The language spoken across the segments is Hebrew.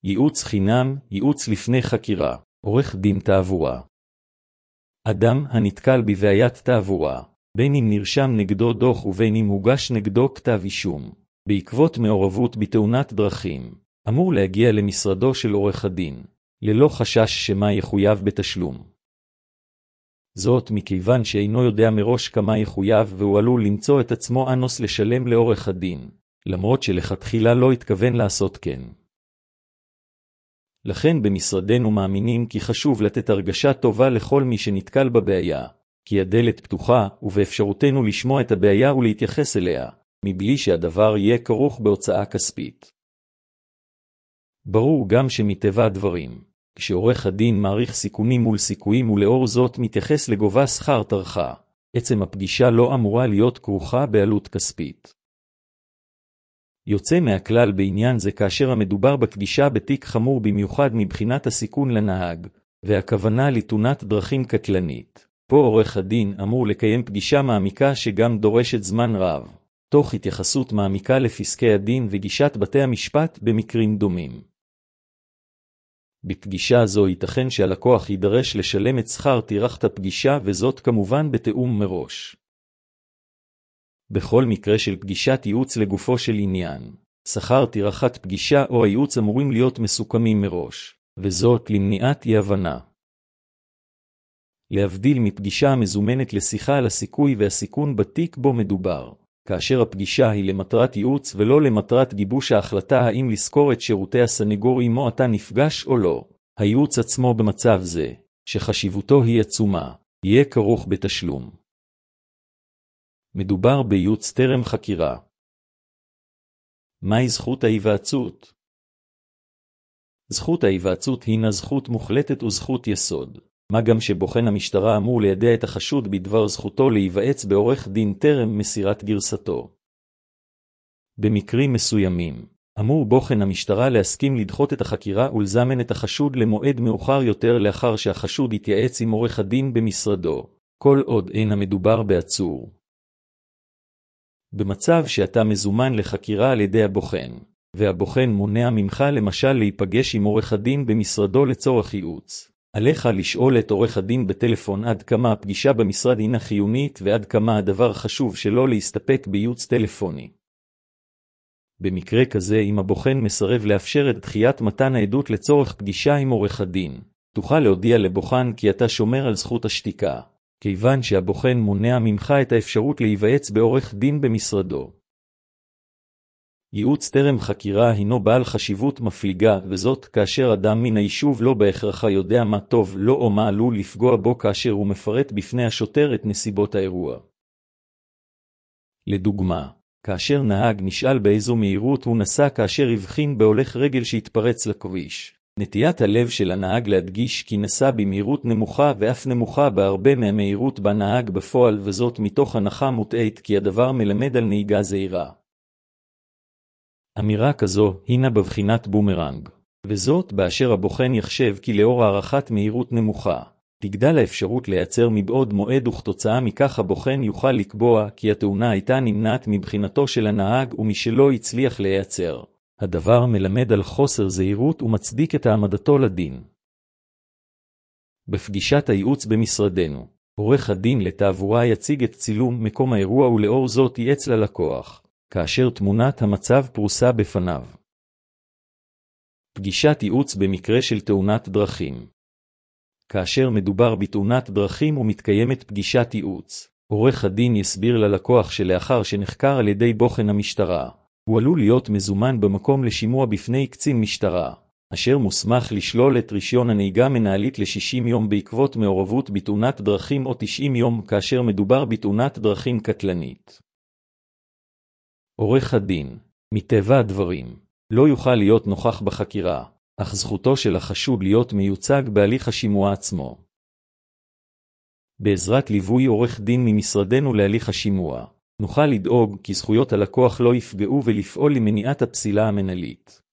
ייעוץ חינם, ייעוץ לפני חקירה, עורך דין תעבורה. אדם הנתקל בבעיית תעבורה, בין אם נרשם נגדו דוח ובין אם הוגש נגדו כתב אישום, בעקבות מעורבות בתאונת דרכים, אמור להגיע למשרדו של עורך הדין, ללא חשש שמה יחויב בתשלום. זאת מכיוון שאינו יודע מראש כמה יחויב והוא עלול למצוא את עצמו אנוס לשלם לעורך הדין, למרות שלכתחילה לא התכוון לעשות כן. לכן במשרדנו מאמינים כי חשוב לתת הרגשה טובה לכל מי שנתקל בבעיה, כי הדלת פתוחה ובאפשרותנו לשמוע את הבעיה ולהתייחס אליה, מבלי שהדבר יהיה כרוך בהוצאה כספית. ברור גם שמטבע הדברים, כשעורך הדין מעריך סיכונים מול סיכויים ולאור זאת מתייחס לגובה שכר טרחה, עצם הפגישה לא אמורה להיות כרוכה בעלות כספית. יוצא מהכלל בעניין זה כאשר המדובר בפגישה בתיק חמור במיוחד מבחינת הסיכון לנהג, והכוונה לתאונת דרכים קטלנית. פה עורך הדין אמור לקיים פגישה מעמיקה שגם דורשת זמן רב, תוך התייחסות מעמיקה לפסקי הדין וגישת בתי המשפט במקרים דומים. בפגישה זו ייתכן שהלקוח יידרש לשלם את שכר טרחת הפגישה וזאת כמובן בתיאום מראש. בכל מקרה של פגישת ייעוץ לגופו של עניין, שכר טרחת פגישה או הייעוץ אמורים להיות מסוכמים מראש, וזאת למניעת אי-הבנה. להבדיל מפגישה המזומנת לשיחה על הסיכוי והסיכון בתיק בו מדובר, כאשר הפגישה היא למטרת ייעוץ ולא למטרת גיבוש ההחלטה האם לזכור את שירותי הסנגור עמו אתה נפגש או לא. הייעוץ עצמו במצב זה, שחשיבותו היא עצומה, יהיה כרוך בתשלום. מדובר בייעוץ טרם חקירה. מהי זכות ההיוועצות? זכות ההיוועצות הינה זכות מוחלטת וזכות יסוד, מה גם שבוחן המשטרה אמור לידע את החשוד בדבר זכותו להיוועץ בעורך דין טרם מסירת גרסתו. במקרים מסוימים, אמור בוחן המשטרה להסכים לדחות את החקירה ולזמן את החשוד למועד מאוחר יותר לאחר שהחשוד יתייעץ עם עורך הדין במשרדו, כל עוד אין המדובר בעצור. במצב שאתה מזומן לחקירה על ידי הבוחן, והבוחן מונע ממך למשל להיפגש עם עורך הדין במשרדו לצורך ייעוץ, עליך לשאול את עורך הדין בטלפון עד כמה הפגישה במשרד הינה חיונית ועד כמה הדבר חשוב שלא להסתפק בייעוץ טלפוני. במקרה כזה, אם הבוחן מסרב לאפשר את דחיית מתן העדות לצורך פגישה עם עורך הדין, תוכל להודיע לבוחן כי אתה שומר על זכות השתיקה, כיוון שהבוחן מונע ממך את האפשרות להיוועץ בעורך דין במשרדו. ייעוץ טרם חקירה הינו בעל חשיבות מפליגה, וזאת כאשר אדם מן היישוב לא בהכרח יודע מה טוב לו או מה עלול לפגוע בו כאשר הוא מפרט בפני השוטר את נסיבות האירוע. לדוגמה, כאשר נהג נשאל באיזו מהירות הוא נסע כאשר הבחין בהולך רגל שהתפרץ לכביש, נטיית הלב של הנהג להדגיש כי נסע במהירות נמוכה ואף נמוכה בהרבה מהמהירות בנהג בפועל, וזאת מתוך הנחה מוטעית כי הדבר מלמד על נהיגה זהירה. אמירה כזו הינה בבחינת בומרנג, וזאת באשר הבוחן יחשב כי לאור הערכת מהירות נמוכה, תגדל האפשרות לייצר מבעוד מועד וכתוצאה מכך הבוחן יוכל לקבוע כי התאונה הייתה נמנעת מבחינתו של הנהג ומשלא הצליח לייצר. הדבר מלמד על חוסר זהירות ומצדיק את העמדתו לדין. בפגישת הייעוץ במשרדנו, עורך הדין לתעבורה יציג את צילום מקום האירוע ולאור זאת ייעץ ללקוח, כאשר תמונת המצב פרוסה בפניו. פגישת ייעוץ במקרה של תאונת דרכים. כאשר מדובר בתאונת דרכים ומתקיימת פגישת ייעוץ, עורך הדין יסביר ללקוח שלאחר שנחקר על ידי בוחן המשטרה, הוא עלול להיות מזומן במקום לשימוע בפני קצין משטרה, אשר מוסמך לשלול את רישיון הנהיגה מנהלית ל-60 יום בעקבות מעורבות בתאונת דרכים או 90 יום כאשר מדובר בתאונת דרכים קטלנית. עורך הדין, מטבע הדברים, לא יוכל להיות נוכח בחקירה, אך זכותו של החשוד להיות מיוצג בהליך השימוע עצמו. בעזרת ליווי עורך דין ממשרדנו להליך השימוע, נוכל לדאוג כי זכויות הלקוח לא יפגעו ולפעול למניעת הפסילה המנהלית.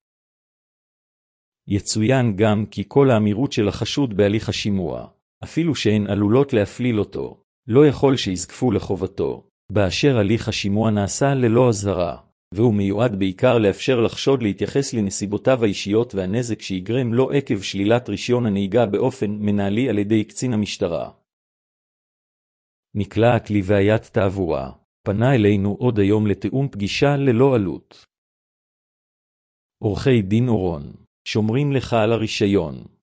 יצוין גם כי כל האמירות של החשוד בהליך השימוע, אפילו שהן עלולות להפליל אותו, לא יכול שיזקפו לחובתו, באשר הליך השימוע נעשה ללא אזהרה, והוא מיועד בעיקר לאפשר לחשוד להתייחס לנסיבותיו האישיות והנזק שיגרם לו עקב שלילת רישיון הנהיגה באופן מנהלי על ידי קצין המשטרה. מקלט לבעיית תעבורה פנה אלינו עוד היום לתיאום פגישה ללא עלות. עורכי דין אורון, שומרים לך על הרישיון.